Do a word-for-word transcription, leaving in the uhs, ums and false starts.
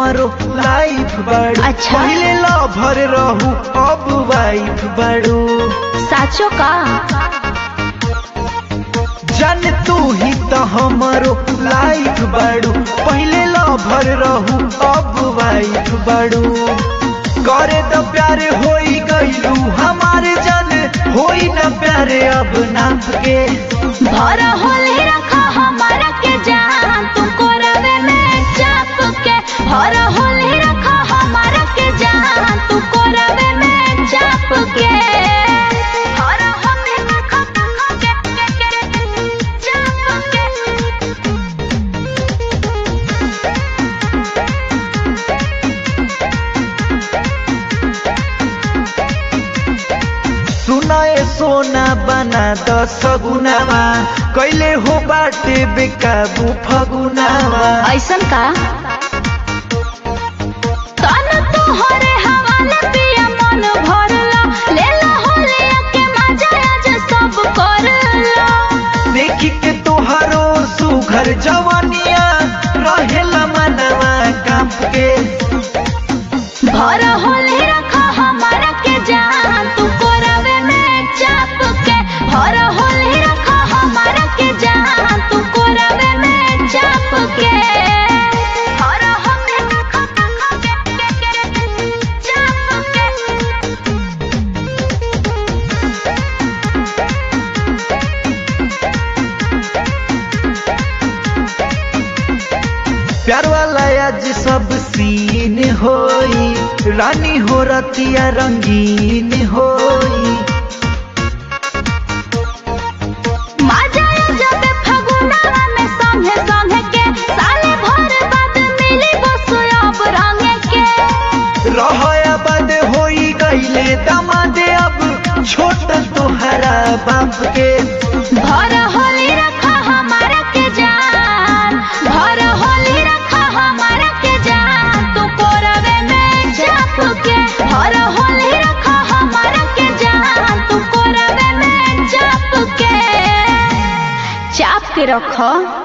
हमारो लाइफ बाड़ू। अच्छा। पहले लवर रहू अब वाइफ बाड़ू। साचो का जान तू ही तो हमारो लाइफ बाड़ू। पहले लवर रहू अब वाइफ बाड़ू। करे तो प्यारे होई गईलू हमारे जान होई न प्यारे अब नाप के। भरा होले रखा हमारा के जान तुमको रवे में चाप के। भरा होले रखा हमारा के जान तुमको रवे में चाप के। भरा होले रखा तुमको के चाप के। सुनाए सोना बना दस गुनावा कैले हो बाटे बेकाबू फगुनावा। ऐसन का तन तोहरे हवाले पिया मन भरला लेला होले के मजा आज सब करला। देखी के तोहारो सुघर जवानिया रहेला मनवा कांप के। भरा होले रखा हमारा के जान तुमको रवे में चाप के। भरा होले रखा हमारा के जान तुमको रवे में चाप के। भरा होले रखा तुमको के चाप के। प्यार वाला आज सब सीन होई रानी हो रतिया रंगीन होई। मजा जब फगुनावा में संगे संगे के साले भर बाद मिली बस अब रंगे के। रहया बद होई गईले दामाद अब छोट तोहरा बाप के। भर होली रखा हमारा के जान। भर होली रखा हमारा के जान तू कोरवे में चाप के। भर होली रखा हमारा के जान तू कोरवे में चाप के। चाप के रखो।